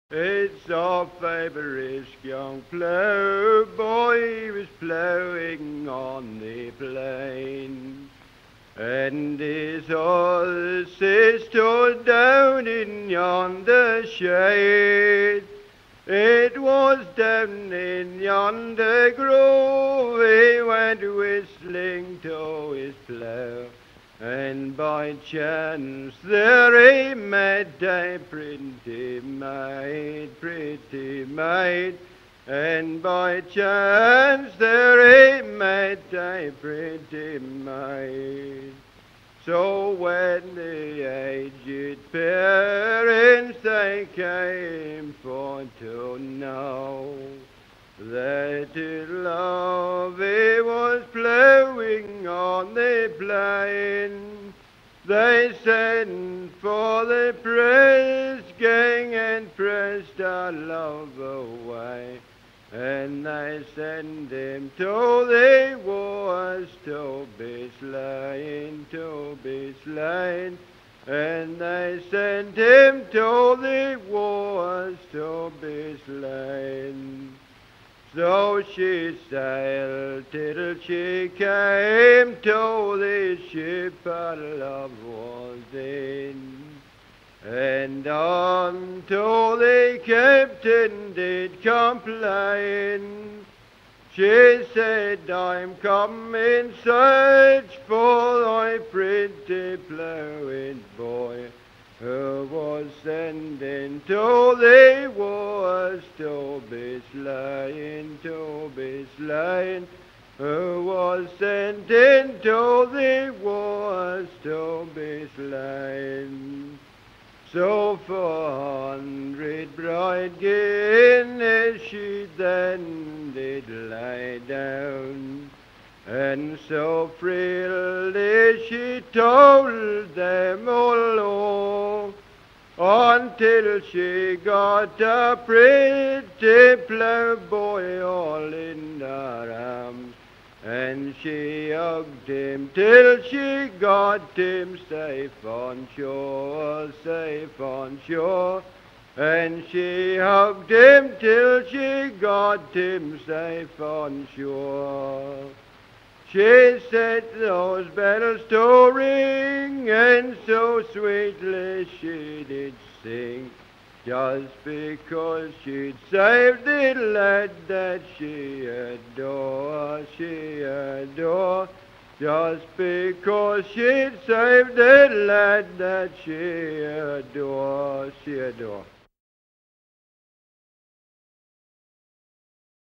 It's our favourite young ploughboy, he was ploughing on the plain, and his horses stood down in yonder shade. It was down in yonder grove he went whistling to his plough, and by chance there he met a pretty maid, and by chance there he met a pretty maid. So when the aged parents they came for to know that his love he was ploughing on the plain, they sent for the press gang and pressed our love away, and they sent him to the wars to be slain, and they sent him to the wars to be slain. So she sailed till she came to the ship her love was in, and unto the captain did complain. She said, I'm come in search for thy pretty ploughing boy, who was sent into the wars to be slain, who was sent into the wars to be slain. So 400 bright guineas she then did lay down, and so freely she told them all, until she got a pretty ploughboy all in her arms, and she hugged him till she got him safe on shore, and she hugged him till she got him safe on shore. She set those bells to ring, and so sweetly she did sing, just because she'd saved the lad that she adore, just because she'd saved the lad that she adore.